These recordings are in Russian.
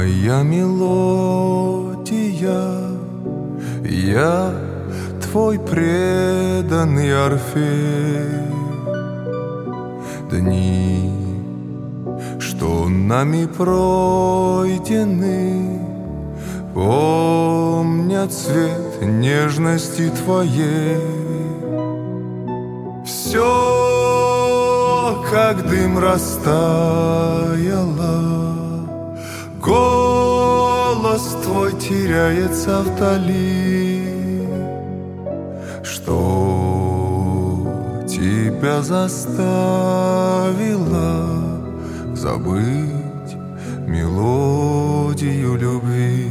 моя мелодия, я твой преданный Орфей. Дни, что нами пройдены, помнят цвет нежности твоей. Все, как дым, растаяло, голос твой теряется вдали. Что тебя заставило забыть мелодию любви?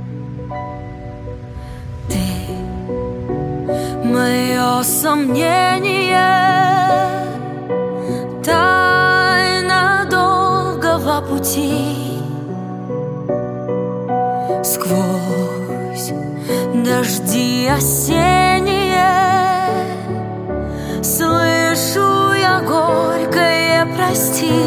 Мое сомнение, тайна долгого пути. Сквозь дожди осенние слышу я горькое прости.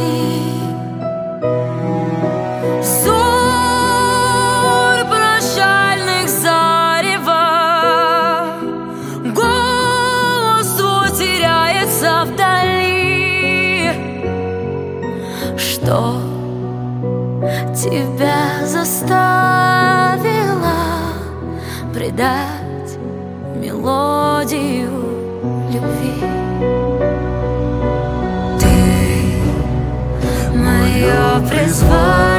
Что тебя заставило предать мелодию любви? Ты мое призвание.